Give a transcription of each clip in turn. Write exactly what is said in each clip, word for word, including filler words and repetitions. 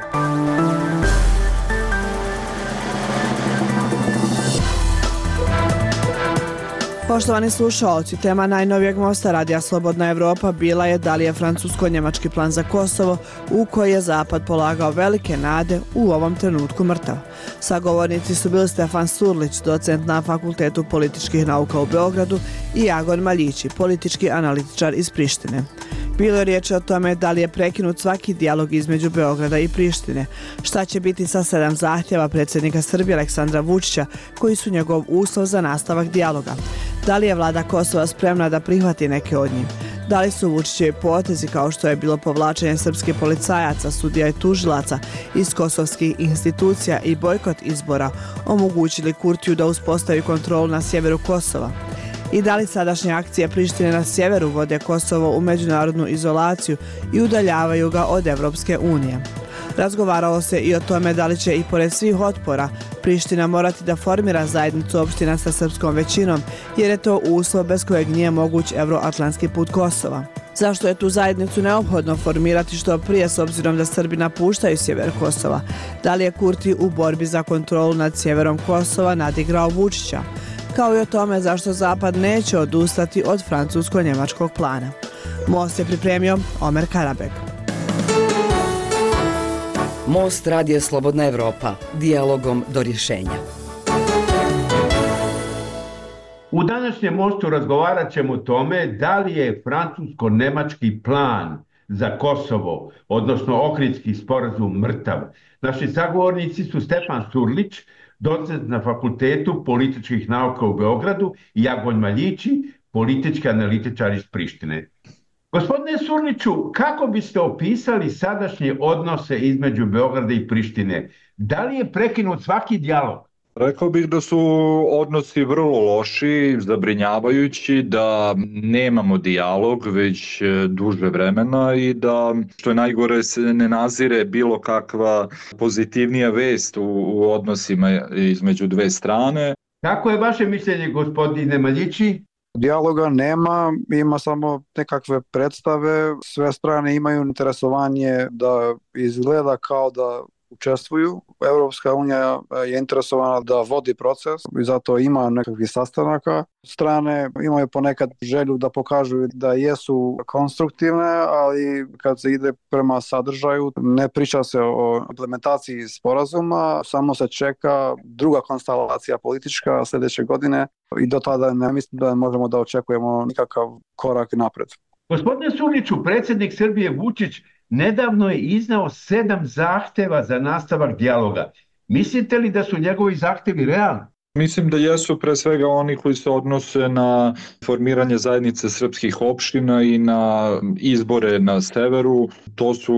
Poštovani slušalci, tema najnovijeg mosta Radija Slobodna Evropa bila je da li je francusko-njemački plan za Kosovo u koji je Zapad polagao velike nade u ovom trenutku mrtav. Sagovornici su bili Stefan Surlić, docent na Fakultetu političkih nauka u Beogradu i Jagon Maljići, politički analitičar iz Prištine. Bilo je riječ o tome da li je prekinut svaki dijalog između Beograda i Prištine, šta će biti sa sedam zahtjeva predsjednika Srbije Aleksandra Vučića koji su njegov uslov za nastavak dijaloga. Da li je vlada Kosova spremna da prihvati neke od njih? Da li su Vučićevi potezi kao što je bilo povlačenje srpskih policajaca, sudija i tužilaca iz kosovskih institucija i bojkot izbora omogućili Kurtiju da uspostavi kontrolu na sjeveru Kosova? I da li sadašnje akcije Prištine na sjeveru vode Kosovo u međunarodnu izolaciju i udaljavaju ga od Evropske unije? Razgovaralo se i o tome da li će i pored svih otpora Priština morati da formira zajednicu opština sa srpskom većinom, jer je to uslov bez kojeg nije moguć evroatlantski put Kosova. Zašto je tu zajednicu neophodno formirati što prije s obzirom da Srbi napuštaju sjever Kosova? Da li je Kurti u borbi za kontrolu nad sjeverom Kosova nadigrao Vučića? Kao i o tome zašto Zapad neće odustati od francusko-njemačkog plana. Most je pripremio Omer Karabek. Most Radija Slobodna Evropa. Dijalogom do rješenja. U današnjem mostu razgovarat ćemo o tome da li je francusko-nemački plan za Kosovo, odnosno Ohridski sporazum, mrtav. Naši sagovornici su Stefan Surlić, docent na Fakultetu političkih nauka u Beogradu, i Jagon Maljići, politički analitičar iz Prištine. Gospodine Surliću, kako biste opisali sadašnje odnose između Beograda i Prištine? Da li je prekinut svaki dijalog? Rekao bih da su odnosi vrlo loši, zabrinjavajući, da nemamo dijalog već duže vremena i da, što je najgore, se ne nazire bilo kakva pozitivnija vest u, u odnosima između dve strane. Kako je vaše mišljenje, gospodine Maljići? Dijaloga nema, ima samo nekakve predstave, sve strane imaju interesovanje da izgleda kao da učestvuju. Evropska unija je interesovana da vodi proces i zato ima nekakvih sastanaka. Strane imaju ponekad želju da pokažu da jesu konstruktivne, ali kad se ide prema sadržaju, ne priča se o implementaciji sporazuma, samo se čeka druga konstelacija politička sljedeće godine i do tada ne mislim da možemo da očekujemo nikakav korak napred. Gospodine Surliću, predsjednik Srbije Vučić nedavno je iznao sedam zahtjeva za nastavak dijaloga. Mislite li da su njegovi zahtjevi realni? Mislim da jesu pre svega oni koji se odnose na formiranje zajednice srpskih opština i na izbore na severu. To su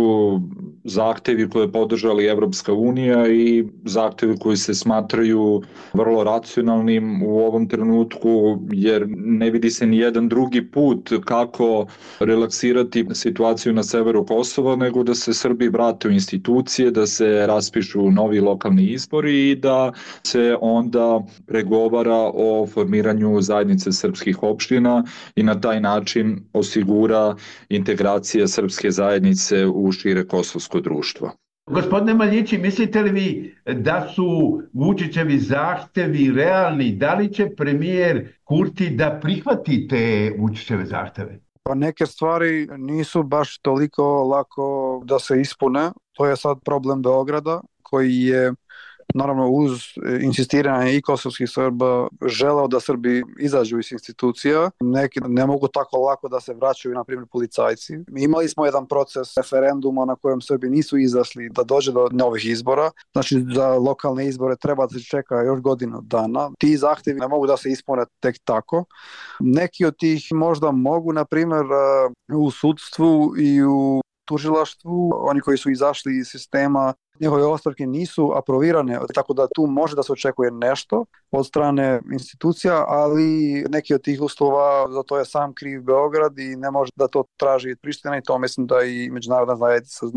zahtjevi koje je podržala Evropska unija i zahtjevi koji se smatraju vrlo racionalnim u ovom trenutku, jer ne vidi se ni jedan drugi put kako relaksirati situaciju na severu Kosova, nego da se Srbi vrate u institucije, da se raspišu novi lokalni izbori i da se onda pregovara o formiranju zajednice srpskih opština i na taj način osigura integracija srpske zajednice u šire kosovsko društvo. Gospodine Maljići, mislite li vi da su Vučićevi zahtevi realni? Da li će premijer Kurti da prihvati te Vučićeve zahteve? Pa neke stvari nisu baš toliko lako da se ispune. To je sad problem Beograda koji je, naravno, uz insistiranje i kosovskih Srba želeo da Srbi izađu iz institucija. Neki ne mogu tako lako da se vraćaju, na primjer, policajci. Imali smo jedan proces referenduma na kojem Srbi nisu izašli da dođe do novih izbora. Znači, za lokalne izbore treba da se čeka još godinu dana. Ti zahtjevi ne mogu da se ispune tek tako. Neki od tih možda mogu, na primjer, u sudstvu i u tužilaštvu, oni koji su izašli iz sistema, njihove ostavke nisu aprovirane, tako da tu može da se očekuje nešto od strane institucija, ali neki od tih uslova, za to je sam kriv Beograd i ne može da to traži Priština i to mislim da i međunarodna zajednica zna.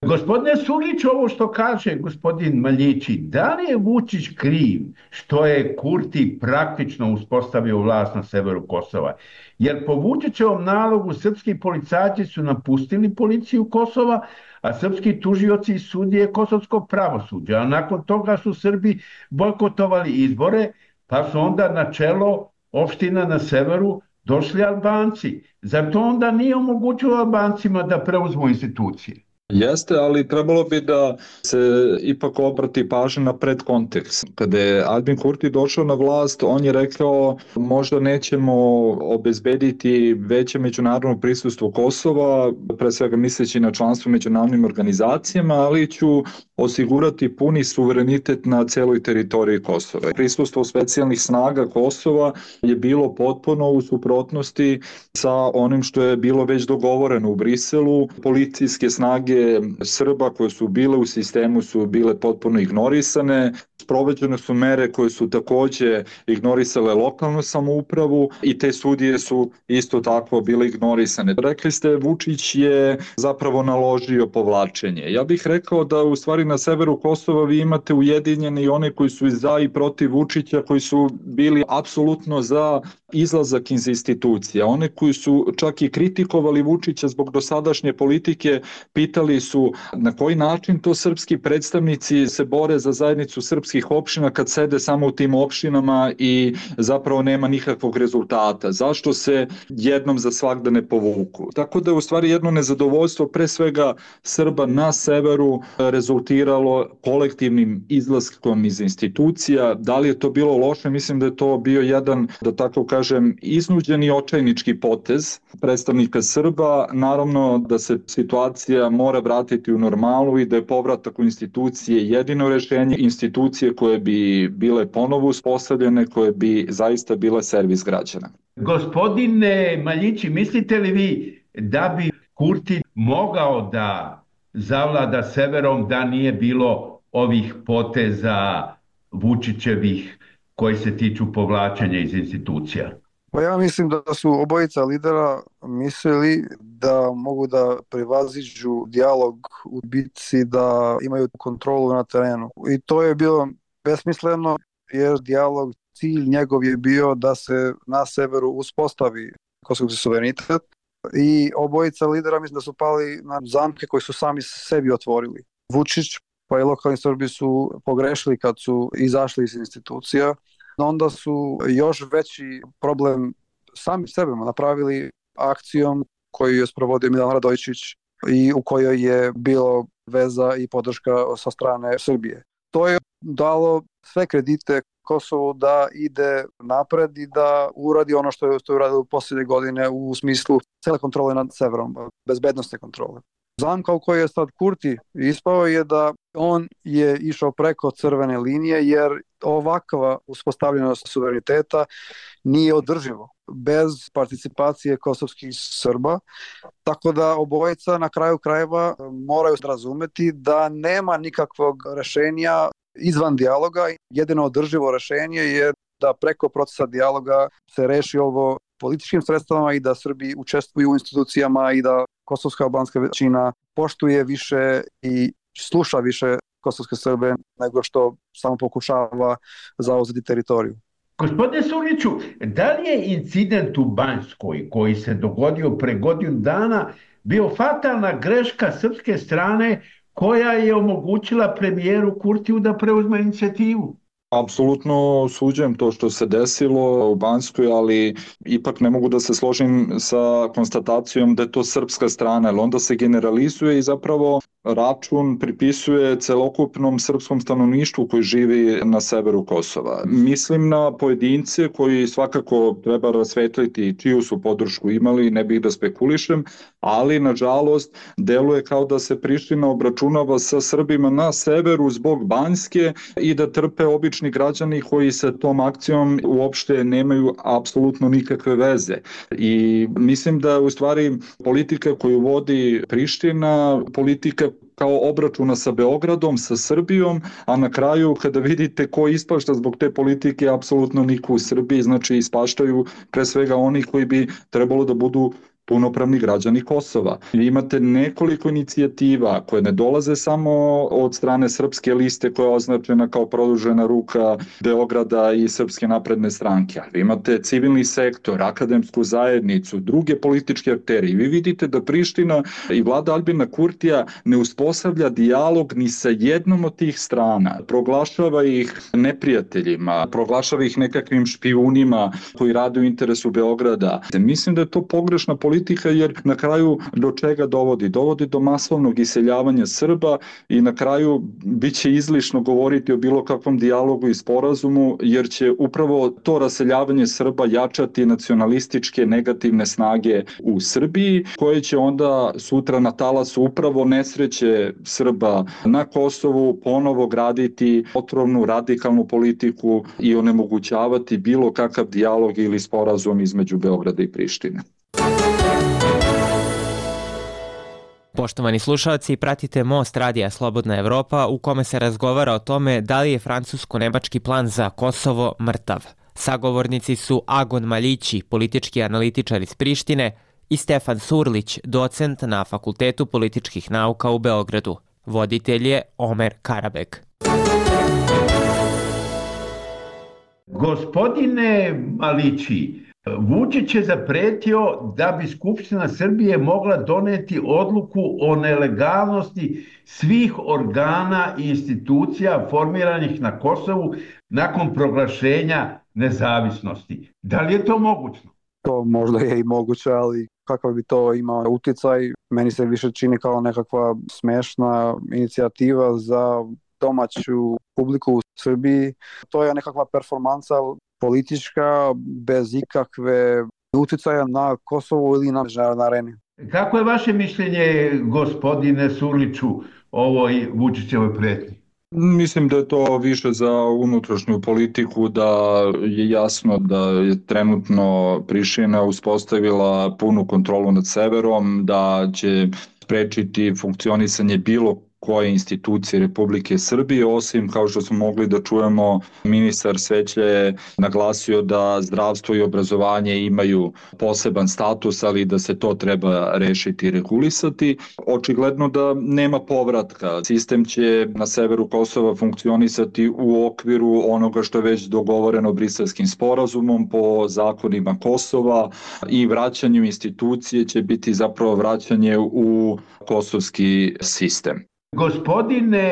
Gospodine Sulić, ovo što kaže gospodin Maljići, da li je Vučić kriv što je Kurti praktično uspostavio vlast na severu Kosova? Jer po Vučićevom nalogu srpski policajci su napustili policiju Kosova, a srpski tužioci i sudije kosovskog pravosuđa. A nakon toga su Srbi bojkotovali izbore, pa su onda na čelo opština na severu došli Albanci. Zar to onda nije omogućilo Albancima da preuzmu institucije? Jeste, ali trebalo bi da se ipak obrati pažnja na predkontekst. Kada je Albin Kurti došao na vlast, on je rekao možda nećemo obezbediti veće međunarodno prisustvo Kosova, pre svega misleći na članstvo u međunarodnim organizacijama, ali ću osigurati puni suverenitet na celoj teritoriji Kosova. Prisustvo specijalnih snaga Kosova je bilo potpuno u suprotnosti sa onim što je bilo već dogovoreno u Briselu. Policijske snage Srba koje su bile u sistemu su bile potpuno ignorisane, sprovođene su mere koje su takođe ignorisale lokalnu samoupravu i te sudije su isto tako bile ignorisane. Rekli ste, Vučić je zapravo naložio povlačenje. Ja bih rekao da u stvari na severu Kosova vi imate ujedinjene i one koji su za i protiv Vučića, koji su bili apsolutno za izlazak iz institucija. One koji su čak i kritikovali Vučića zbog dosadašnje politike, pitali su na koji način to srpski predstavnici se bore za zajednicu srpskih opština kad sede samo u tim opštinama i zapravo nema nikakvog rezultata. Zašto se jednom za svagda ne povuku? Tako da je u stvari jedno nezadovoljstvo pre svega Srba na severu rezultiralo kolektivnim izlaskom iz institucija. Da li je to bilo loše? Mislim da je to bio jedan, da tako kažem, iznuđeni očajnički potez predstavnika Srba. Naravno da se situacija mora vratiti u normalu i da je povratak u institucije jedino rešenje, institucije koje bi bile ponovo uspostavljene, koje bi zaista bile servis građana. Gospodine Maljići, mislite li vi da bi Kurti mogao da zavlada severom da nije bilo ovih poteza Vučićevih koji se tiču povlačenja iz institucija? Pa ja mislim da su obojica lidera mislili da mogu da prevaziđu dijalog u bitci, da imaju kontrolu na terenu. I to je bilo besmisleno jer dijalog, cilj njegov je bio da se na severu uspostavi kosovski suverenitet i obojica lidera mislim da su pali na zamke koje su sami sebi otvorili. Vučić pa i lokalni Srbi su pogrešili kad su izašli iz institucija. Onda su još veći problem sami sebe napravili akcijom koju je sprovodio Milan Radojičić i u kojoj je bilo veza i podrška sa strane Srbije. To je dalo sve kredite Kosovu da ide napred i da uradi ono što je uradilo u posljednje godine u smislu cele kontrole nad severom, bezbednostne kontrole. Zamka u kojoj je sad Kurti ispao je da on je išao preko crvene linije jer ovakva uspostavljenost suvereniteta nije održivo bez participacije kosovskih Srba, tako da obojica na kraju krajeva moraju razumeti da nema nikakvog rešenja izvan dijaloga. Jedino održivo rešenje je da preko procesa dijaloga se reši ovo političkim sredstvama i da Srbi učestvuju u institucijama i da kosovska albanska većina poštuje više i sluša više kosovske Srbe nego što samo pokušava zauzeti teritoriju. Gospodine Suliću, da li je incident u Banjskoj koji se dogodio pre godinu dana bio fatalna greška srpske strane koja je omogućila premijeru Kurtiju da preuzme inicijativu? Apsolutno osuđujem to što se desilo u Banjskoj, ali ipak ne mogu da se složim sa konstatacijom da je to srpska strana, jer onda se generalizuje i zapravo račun pripisuje celokupnom srpskom stanovništvu koji živi na severu Kosova. Mislim na pojedince koji svakako treba rasvetliti čiju su podršku imali, ne bih da spekulišem, ali nažalost deluje kao da se Priština obračunava sa Srbima na severu zbog Banjske i da trpe obični građani koji sa tom akcijom uopšte nemaju apsolutno nikakve veze. I mislim da u stvari politika koju vodi Priština, politika kao obračuna sa Beogradom, sa Srbijom, a na kraju kada vidite ko ispašta zbog te politike, apsolutno niko u Srbiji, znači ispaštaju pre svega oni koji bi trebalo da budu punopravni građani Kosova. Vi imate nekoliko inicijativa koje ne dolaze samo od strane srpske liste koja je označena kao produžena ruka Beograda i Srpske napredne stranke. Vi imate civilni sektor, akademsku zajednicu, druge političke aktere i vi vidite da Priština i vlada Aljbina Kurtija ne uspostavlja dijalog ni sa jednom od tih strana. Proglašava ih neprijateljima, proglašava ih nekakvim špijunima koji rade u interesu Beograda. Mislim da je to pogrešna politika jer na kraju do čega dovodi? Dovodi do masovnog iseljavanja Srba i na kraju bit će izlišno govoriti o bilo kakvom dijalogu i sporazumu jer će upravo to raseljavanje Srba jačati nacionalističke negativne snage u Srbiji koje će onda sutra na talasu upravo nesreće Srba na Kosovu ponovo graditi otrovnu radikalnu politiku i onemogućavati bilo kakav dijalog ili sporazum između Beograda i Prištine. Poštovani slušalci, pratite Most Radija Slobodna Evropa u kome se razgovara o tome da li je francusko-nemački plan za Kosovo mrtav. Sagovornici su Agon Maljići, politički analitičar iz Prištine, i Stefan Surlić, docent na Fakultetu političkih nauka u Beogradu. Voditelj je Omer Karabeg. Gospodine Maljići, Vučić je zapretio da bi Skupština Srbije mogla doneti odluku o nelegalnosti svih organa i institucija formiranih na Kosovu nakon proglašenja nezavisnosti. Da li je to moguće? To možda je i moguće, ali kakav bi to imao uticaj, meni se više čini kao nekakva smešna inicijativa za domaću publiku u Srbiji. To je nekakva performansa politička, bez ikakve uticaja na Kosovu ili na međunarodnoj areni. Kako je vaše mišljenje, gospodine Surliću, o ovoj Vučićevoj pretnji? Mislim da je to više za unutrašnju politiku, da je jasno da je trenutno Priština uspostavila punu kontrolu nad severom, da će sprečiti funkcionisanje bilo koje institucije Republike Srbije, osim kao što smo mogli da čujemo, ministar Sveća je naglasio da zdravstvo i obrazovanje imaju poseban status, ali da se to treba rešiti i regulisati. Očigledno da nema povratka. Sistem će na severu Kosova funkcionisati u okviru onoga što je već dogovoreno Briselskim sporazumom po zakonima Kosova i vraćanju institucije će biti zapravo vraćanje u kosovski sistem. Gospodine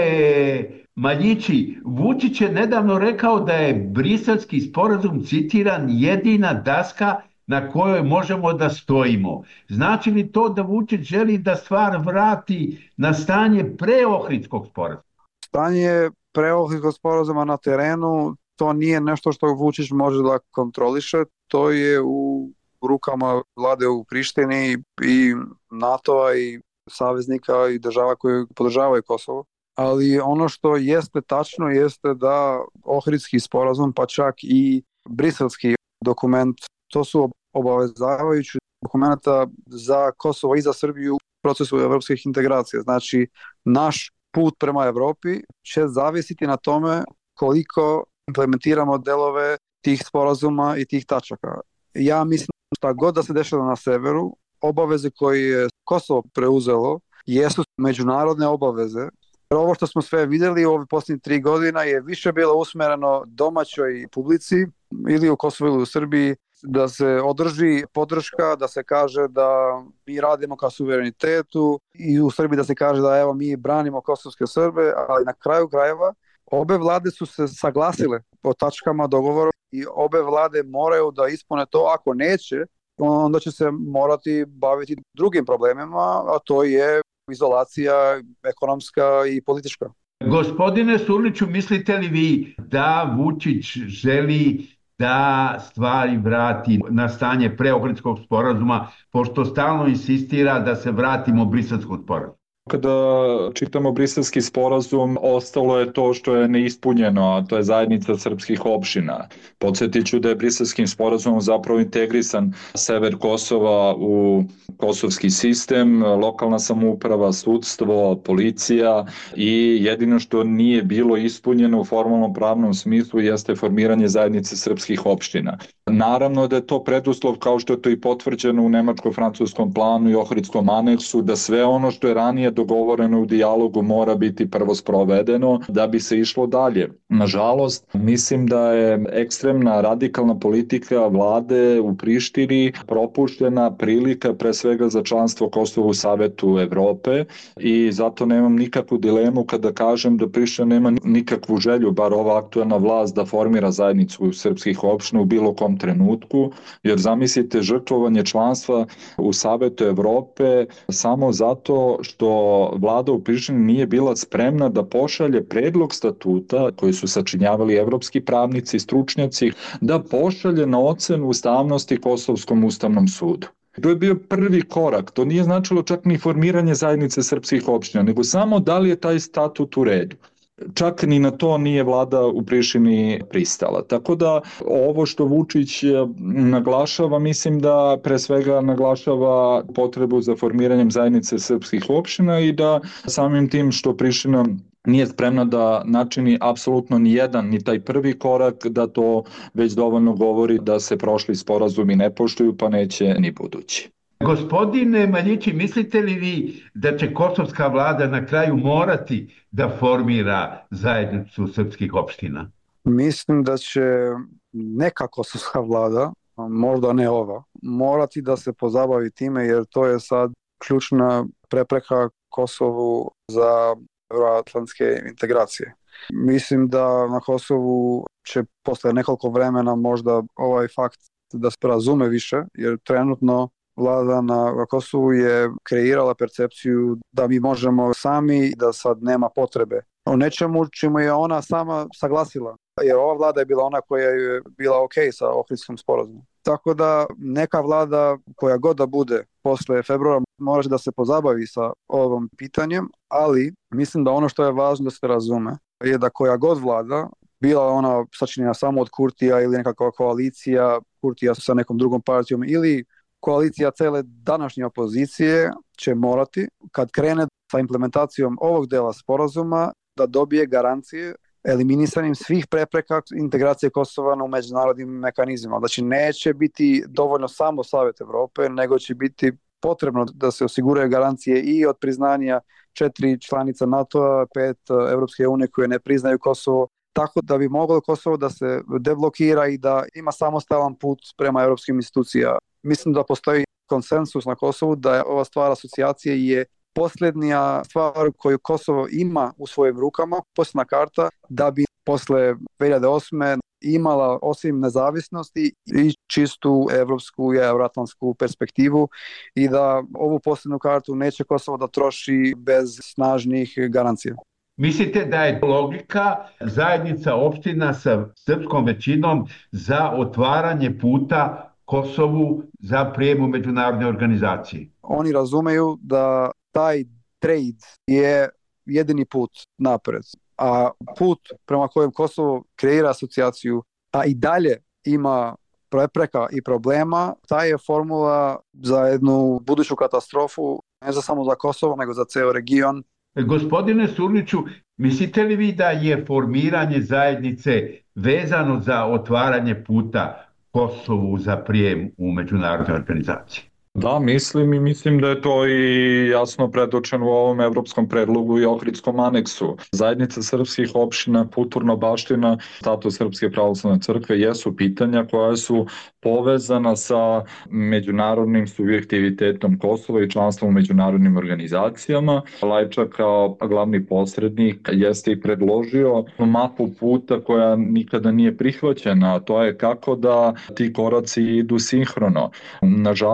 Maljići, Vučić je nedavno rekao da je Briselski sporazum, citiran, jedina daska na kojoj možemo da stojimo. Znači li to da Vučić želi da stvar vrati na stanje pre Ohridskog sporazuma? Stanje pre Ohridskog sporazuma na terenu, to nije nešto što Vučić može da kontroliše, to je u rukama vlade u Prištini i NATO-a i saveznika i država koje podržavaju Kosovo. Ali ono što jeste tačno jeste da Ohridski sporazum, pa čak i briselski dokument, to su obavezavajući dokumenta za Kosovo i za Srbiju u procesu evropskih integracija. Znači, naš put prema Evropi će zavisiti na tome koliko implementiramo delove tih sporazuma i tih tačaka. Ja mislim šta god da se dešava na severu, obaveze koje je Kosovo preuzelo jesu međunarodne obaveze. Ovo što smo sve videli u ove posljednje tri godina je više bilo usmereno domaćoj publici ili u Kosovu ili u Srbiji da se održi podrška, da se kaže da mi radimo ka suverenitetu i u Srbiji da se kaže da evo mi branimo kosovske Srbe, ali na kraju krajeva obe vlade su se saglasile po tačkama dogovora i obe vlade moraju da ispune to, ako neće, onda će se morati baviti drugim problemima, a to je izolacija ekonomska i politička. Gospodine Surliću, mislite li vi da Vučić želi da stvari vrati na stanje pre Ohridskog sporazuma, pošto stalno insistira da se vratimo Briselskog sporazuma? Kada čitamo Briselski sporazum, ostalo je to što je neispunjeno, a to je zajednica srpskih opština. Podsjetit ću da je Briselskim sporazumom zapravo integrisan sever Kosova u kosovski sistem, lokalna samouprava, sudstvo, policija i jedino što nije bilo ispunjeno u formalnom pravnom smislu jeste formiranje zajednice srpskih opština. Naravno da je to preduslov, kao što je to i potvrđeno u nemačko-francuskom planu i ohridskom aneksu, da sve ono što je ranije dogovoreno u dijalogu mora biti prvo sprovedeno da bi se išlo dalje. Nažalost, mislim da je ekstremna radikalna politika vlade u Prištini propuštena prilika pre svega za članstvo Kosova u Savetu Evrope i zato nemam nikakvu dilemu kada kažem da Priština nema nikakvu želju, bar ova aktuelna vlast, da formira zajednicu srpskih opština u bilo kom trenutku, jer zamislite žrtvovanje članstva u Savetu Evrope samo zato što vlada u Prištini nije bila spremna da pošalje predlog statuta koji su sačinjavali evropski pravnici i stručnjaci, da pošalje na ocenu ustavnosti Kosovskom ustavnom sudu. To je bio prvi korak, to nije značilo čak ni formiranje zajednice srpskih opština, nego samo da li je taj statut u redu. Čak ni na to nije vlada u Prištini pristala. Tako da ovo što Vučić naglašava, mislim da pre svega naglašava potrebu za formiranjem zajednice srpskih opština i da samim tim što Priština nije spremna da načini apsolutno ni jedan, ni taj prvi korak, da to već dovoljno govori da se prošli sporazumi ne poštuju, pa neće ni budući. Gospodine Maljići, mislite li vi da će kosovska vlada na kraju morati da formira zajednicu srpskih opština? Mislim da će neka kosovska vlada, možda ne ova, morati da se pozabavi time, jer to je sad ključna prepreka Kosovu za euroatlantske integracije. Mislim da na Kosovu će posle nekoliko vremena možda ovaj fakt da se razume više, jer trenutno vlada na Kosovu je kreirala percepciju da mi možemo sami, da sad nema potrebe o nečemu čemu je ona sama saglasila. Jer ova vlada je bila ona koja je bila ok sa Ohridskim sporazumom. Tako da neka vlada koja god da bude posle februara može da se pozabavi sa ovom pitanjem, ali mislim da ono što je važno da se razume je da koja god vlada, bila ona sačinjena samo od Kurtija ili nekakva koalicija Kurtija sa nekom drugom partijom ili koalicija cele današnje opozicije, će morati, kad krene sa implementacijom ovog dela sporazuma, da dobije garancije eliminisanjem svih prepreka integracije Kosova u međunarodnim mehanizmima. Znači neće biti dovoljno samo Savet Evrope, nego će biti potrebno da se osiguraju garancije i od priznanja četiri članica NATO-a, pet Evropske unije koje ne priznaju Kosovo, tako da bi moglo Kosovo da se deblokira i da ima samostalan put prema evropskim institucijama. Mislim da postoji konsensus na Kosovu da je ova stvar asocijacije je posljednja stvar koju Kosovo ima u svojim rukama, posljedna karta, da bi posle dve hiljade osme imala osim nezavisnosti i čistu evropsku i euroatlantsku perspektivu i da ovu posljednu kartu neće Kosovo da troši bez snažnih garancija. Mislite da je logika zajednica opština sa srpskom većinom za otvaranje puta Kosovu za prijem u međunarodne organizacije? Oni razumeju da taj trade je jedini put napred, a put prema kojem Kosovo kreira asocijaciju, a i dalje ima prepreka i problema, ta je formula za jednu buduću katastrofu, ne za samo za Kosovo, nego za ceo region. Gospodine Surliću, mislite li vi da je formiranje zajednice vezano za otvaranje puta Kosovu za prijem u međunarodne organizacije? Da, mislim i mislim da je to i jasno predočeno u ovom evropskom predlogu i ohridskom aneksu. Zajednica srpskih opština, kulturna baština, status Srpske pravoslavne crkve jesu pitanja koja su povezana sa međunarodnim subjektivitetom Kosova i članstvom u međunarodnim organizacijama. Lajčak kao glavni posrednik jeste i predložio mapu puta koja nikada nije prihvaćena, a to je kako da ti koraci idu sinhrono. Nažalost,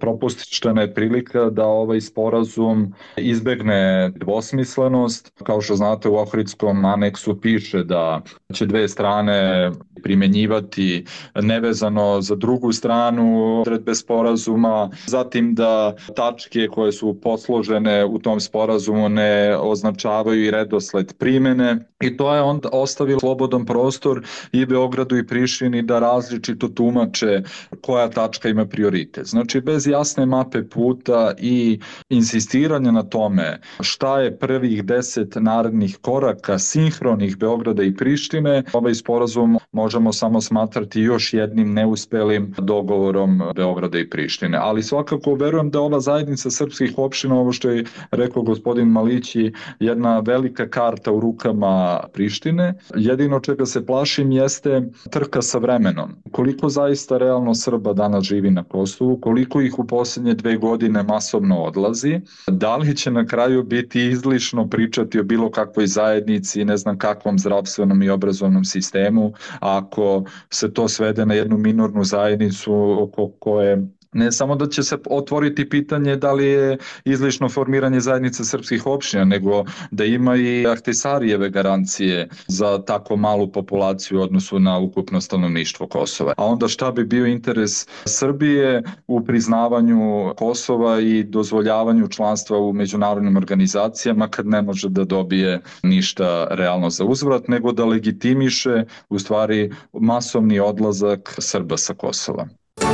propuštena je prilika da ovaj sporazum izbegne dvosmislenost. Kao što znate, u Ohridskom aneksu piše da će dve strane primenjivati nevezano za drugu stranu odredbe sporazuma, zatim da tačke koje su posložene u tom sporazumu ne označavaju i redosled primene, i to je onda ostavilo slobodan prostor i Beogradu i Prištini da različito tumače koja tačka ima prioritet. Znači, bez jasne mape puta i insistiranja na tome šta je prvih deset narednih koraka sinhronih Beograda i Prištine, ovaj sporazum možemo samo smatrati još jednim neuspelim dogovorom Beograda i Prištine. Ali svakako verujem da ova zajednica srpskih opština, ovo što je rekao gospodin Malići, jedna velika karta u rukama Prištine. Jedino čega se plašim jeste trka sa vremenom. Koliko zaista realno Srba danas živi na Kosovu, koliko ih u posljednje dve godine masovno odlazi, da li će na kraju biti izlišno pričati o bilo kakvoj zajednici, ne znam kakvom zdravstvenom i obrazovnom sistemu, ako se to svede na jednu minornu zajednicu oko koje ne samo da će se otvoriti pitanje da li je izlišno formiranje zajednice srpskih opština, nego da ima i Ahtisarijeve garancije za tako malu populaciju u odnosu na ukupno stanovništvo Kosova. A onda šta bi bio interes Srbije u priznavanju Kosova i dozvoljavanju članstva u međunarodnim organizacijama kad ne može da dobije ništa realno za uzvrat, nego da legitimiše u stvari masovni odlazak Srba sa Kosova.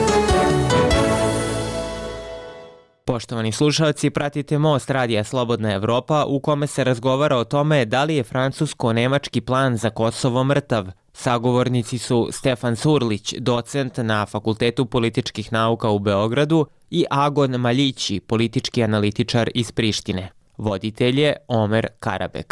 Poštovani slušalci, pratite Most radija Slobodna Evropa u kome se razgovara o tome da li je francusko-nemački plan za Kosovo mrtav. Sagovornici su Stefan Surlić, docent na Fakultetu političkih nauka u Beogradu, i Agon Maljići, politički analitičar iz Prištine. Voditelj je Omer Karabek.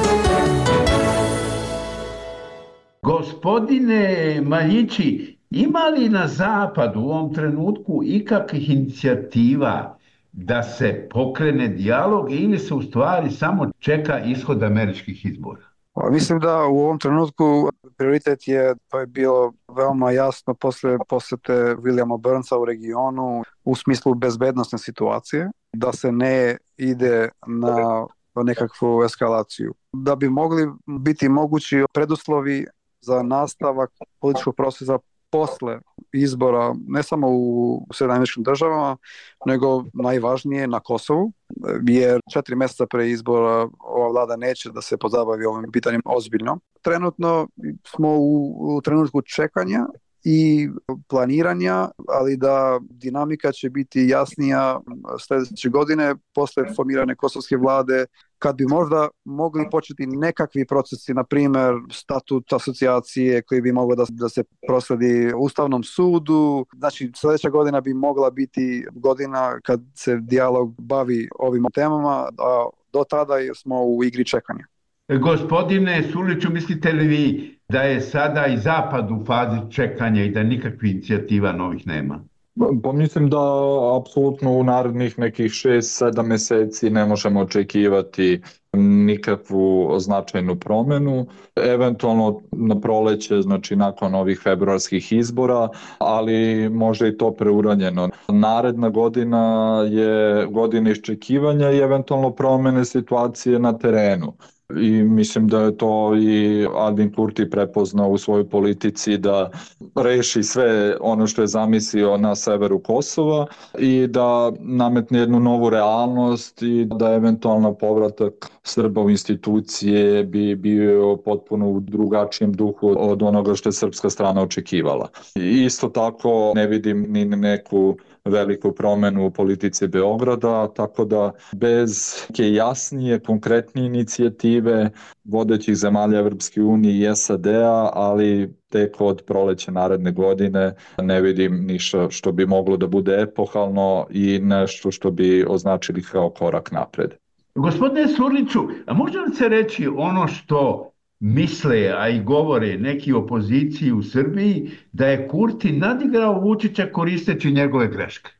Gospodine Maljići, ima li na zapadu u ovom trenutku ikakvih inicijativa da se pokrene dijalog ili se u stvari samo čeka ishod američkih izbora? Pa, mislim da u ovom trenutku prioritet je, to je bilo veoma jasno posle posete Williama Burnsa u regionu u smislu bezbednosne situacije, da se ne ide na nekakvu eskalaciju. Da bi mogli biti mogući preduslovi za nastavak političkog procesa posle izbora, ne samo u Sjedinjenim Američkim Državama, nego najvažnije na Kosovu, jer četiri mjeseca pre izbora ova vlada neće da se pozabavi ovim pitanjem ozbiljno. Trenutno smo u, u trenutku čekanja i planiranja, ali da dinamika će biti jasnija sljedeće godine posle formirane kosovske vlade, kad bi možda mogli početi nekakvi procesi, na primjer statut asocijacije koji bi mogao da, da se prosledi Ustavnom sudu. Znači, sljedeća godina bi mogla biti godina kad se dijalog bavi ovim temama, a do tada smo u igri čekanja. Gospodine Surliću, mislite li vi da je sada i zapad u fazi čekanja i da nikakvih inicijativa novih nema? Pa mislim da apsolutno u narednih nekih šest sedam mjeseci ne možemo očekivati nikakvu značajnu promjenu, eventualno na proleće, znači nakon ovih februarskih izbora, ali možda i to preuranjeno. Naredna godina je godina iščekivanja i eventualno promjene situacije na terenu. I mislim da je to i Albin Kurti prepoznao u svojoj politici da reši sve ono što je zamislio na severu Kosova i da nametne jednu novu realnost i da eventualno povratak Srba u institucije bi bio potpuno u drugačijem duhu od onoga što je srpska strana očekivala. I isto tako ne vidim ni neku veliku promjenu u politici Beograda, tako da bez neke jasnije, konkretnije inicijative vodećih zemalja Evropske unije i S A D-a, ali tek od proleća naredne godine ne vidim ništa što bi moglo da bude epohalno i nešto što bi označili kao korak napred. Gospodine Surliću, a može li se reći ono što misle, a i govore neki opoziciji u Srbiji, da je Kurti nadigrao Vučića koristeći njegove greške?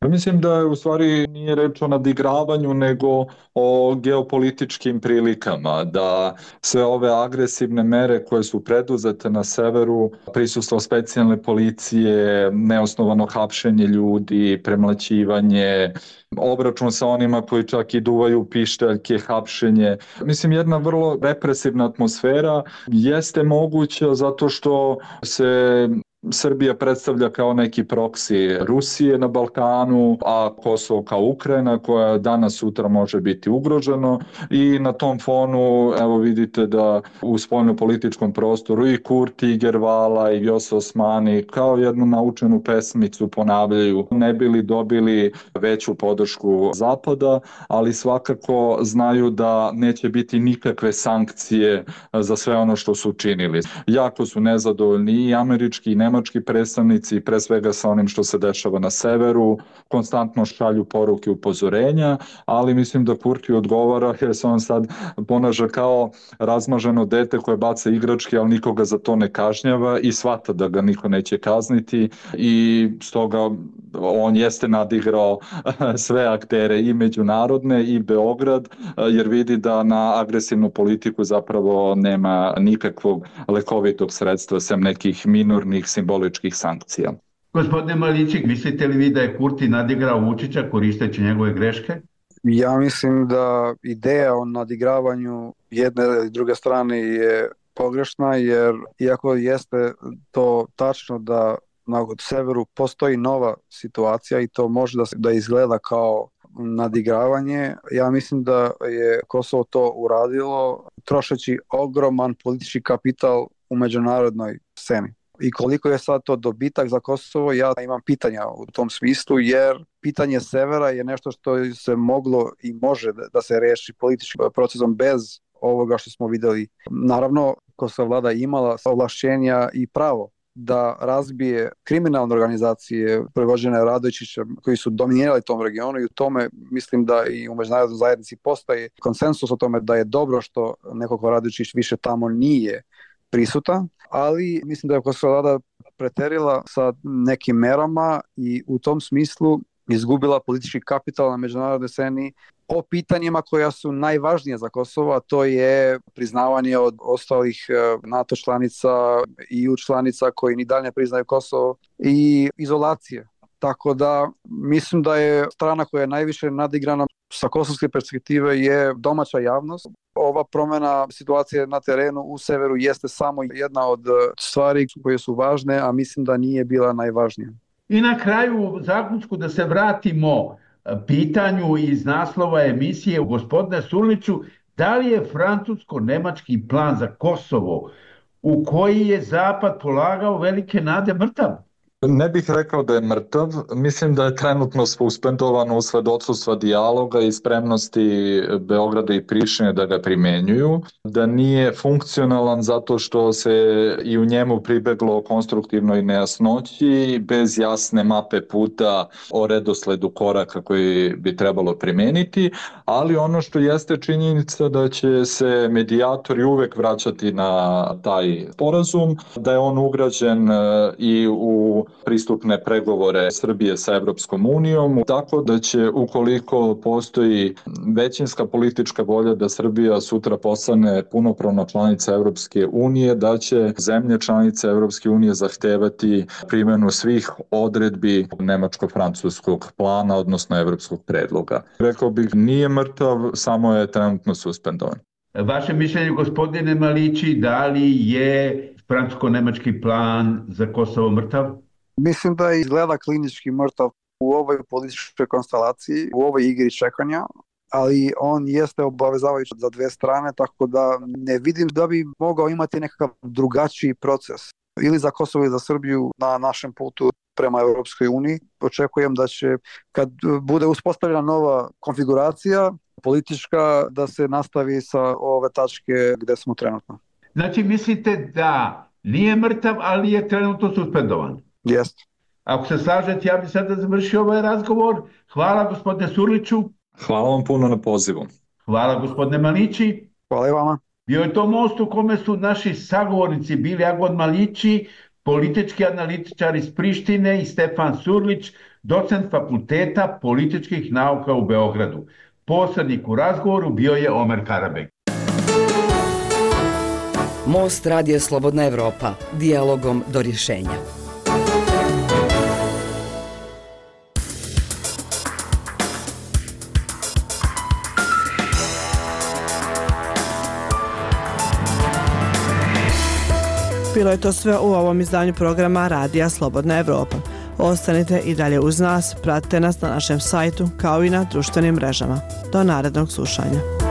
Mislim da u stvari nije reč o nadigravanju nego o geopolitičkim prilikama, da sve ove agresivne mere koje su preduzete na severu, prisustvo specijalne policije, neosnovano hapšenje ljudi, premlaćivanje, obračun sa onima koji čak i duvaju pištaljke, hapšenje. Mislim, jedna vrlo represivna atmosfera jeste moguća zato što se Srbija predstavlja kao neki proksi Rusije na Balkanu, a Kosovo kao Ukrajina koja danas sutra može biti ugroženo i na tom fonu evo vidite da u spoljnopolitičkom prostoru i Kurti, i Gervala, i Vjosa Osmani kao jednu naučenu pesmicu ponavljaju, ne bili dobili veću podršku Zapada, ali svakako znaju da neće biti nikakve sankcije za sve ono što su učinili. Jako su nezadovoljni i američki i nemački predstavnici, pre svega sa onim što se dešava na severu, konstantno šalju poruke upozorenja, ali mislim da Kurti odgovara jer se on sad ponaša kao razmaženo dete koje baca igračke, ali nikoga za to ne kažnjava i shvata da ga niko neće kazniti i stoga on jeste nadigrao sve aktere i međunarodne i Beograd, jer vidi da na agresivnu politiku zapravo nema nikakvog lekovitog sredstva sem nekih minornih simboličkih sankcija. Gospodine Malići, mislite li vi da je Kurti nadigrao Vučića koristeći njegove greške? Ja mislim da ideja o nadigravanju jedne ili druge strane je pogrešna, jer iako jeste to tačno da na severu postoji nova situacija i to može da, da izgleda kao nadigravanje, ja mislim da je Kosovo to uradilo trošeći ogroman politički kapital u međunarodnoj sceni. I koliko je sad to dobitak za Kosovo, ja imam pitanja u tom smislu, jer pitanje severa je nešto što se moglo i može da se reši političkim procesom bez ovoga što smo videli. Naravno, Kosova vlada imala ovlašćenja i pravo da razbije kriminalne organizacije predvođene Radojičićem koji su dominirali tom regionu i u tome mislim da i u međunarodnoj zajednici postoji konsensus o tome da je dobro što neko ko Radojičić više tamo nije prisutan, ali mislim da je Kosova vlada preterila sa nekim merama i u tom smislu izgubila politički kapital na međunarodnoj sceni o pitanjima koja su najvažnije za Kosovo, a to je priznavanje od ostalih NATO članica i E U članica koji ni dalje ne priznaju Kosovo i izolacije. Tako da mislim da je strana koja je najviše nadigrana sa kosovske perspektive je domaća javnost. Ova promjena situacije na terenu u severu jeste samo jedna od stvari koje su važne, a mislim da nije bila najvažnija. I na kraju zaključku da se vratimo pitanju iz naslova emisije u gospodine Surliću, da li je francusko-nemački plan za Kosovo u koji je Zapad polagao velike nade mrtav? Ne bih rekao da je mrtav, mislim da je trenutno suspendovano usled odsustva dijaloga i spremnosti Beograda i Prištine da ga primenjuju, da nije funkcionalan zato što se i u njemu pribeglo konstruktivnoj nejasnoći, bez jasne mape puta o redosledu koraka koji bi trebalo primeniti, ali ono što jeste činjenica da će se medijatori uvek vraćati na taj sporazum, da je on ugrađen i u pristupne pregovore Srbije sa Evropskom unijom, tako da će ukoliko postoji većinska politička volja da Srbija sutra postane punopravna članica Evropske unije, da će zemlje članice Evropske unije zahtevati primjenu svih odredbi nemačko-francuskog plana, odnosno evropskog predloga. Rekao bih, nije mrtav, samo je trenutno suspendovan. Vaše mišljenje, gospodine Malići, da li je francusko-nemački plan za Kosovo mrtav? Mislim da izgleda klinički mrtav u ovoj političkoj konstelaciji, u ovoj igri čekanja, ali on jeste obavezavajući za dve strane, tako da ne vidim da bi mogao imati nekakav drugačiji proces. Ili za Kosovo i za Srbiju na našem putu prema Europskoj uniji. Očekujem da će, kad bude uspostavljena nova konfiguracija politička, da se nastavi sa ove tačke gde smo trenutno. Znači mislite da nije mrtav, ali je trenutno suspendovan? Jeste. Ako se slažete, ja bih sada završio ovaj razgovor. Hvala gospodine Surliću. Hvala vam puno na pozivu. Hvala gospodine Malići. Hvala i vama. Bio je to most u kome su naši sagovornici bili Agon Malići, politički analitičar iz Prištine i Stefan Surlić, docent Fakulteta političkih nauka u Beogradu. Posrednik u razgovoru bio je Omer Karabek. Most Radija Slobodna Evropa, dijalogom do rješenja. Bilo je to sve u ovom izdanju programa Radija Slobodna Evropa. Ostanite i dalje uz nas, pratite nas na našem sajtu kao i na društvenim mrežama. Do narednog slušanja.